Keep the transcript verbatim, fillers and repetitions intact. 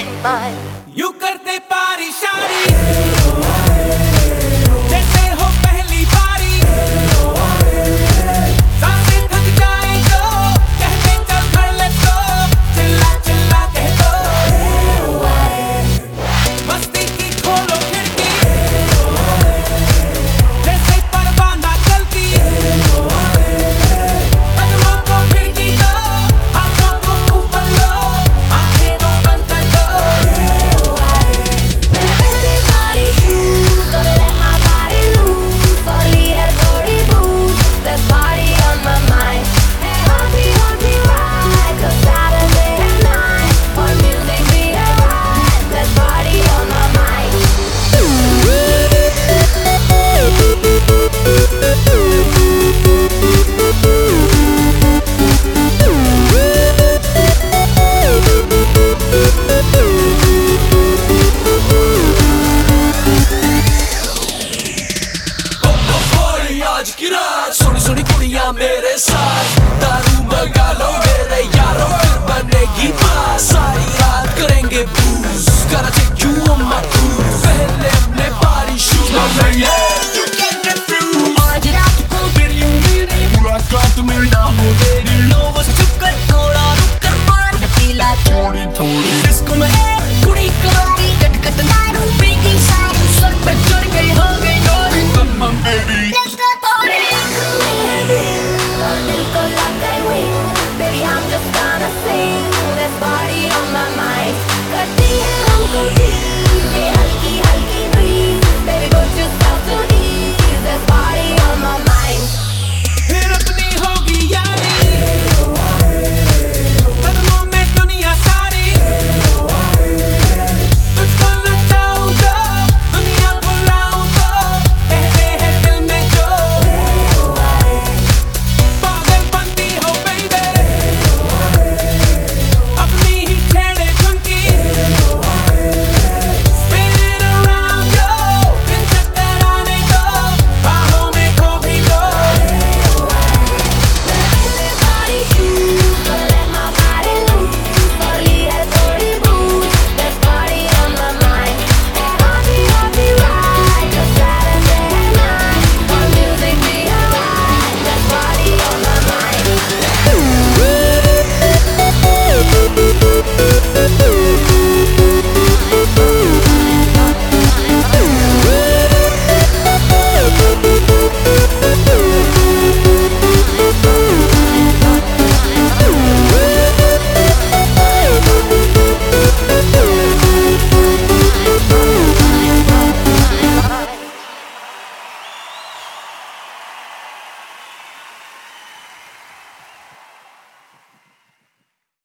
mine, mine. You करते पारी शारी जैसे हो पहली बारी, सांसें थक जाए तो कहते चल भर ले तो, चिल्ला चिल्ला कह दो मस्ती की खोलो खिड़की, जैसे परवाना चलती, कदमों को खिड़की दो, हाथों को ऊपर लो, आंखें तो बंद कर दो। आज की रात सुनी सुनी कुड़ियां मेरे साथ, दारू मंगा लो मेरे यारों, फिर बनेगी बात, सारी रात करेंगे बूज,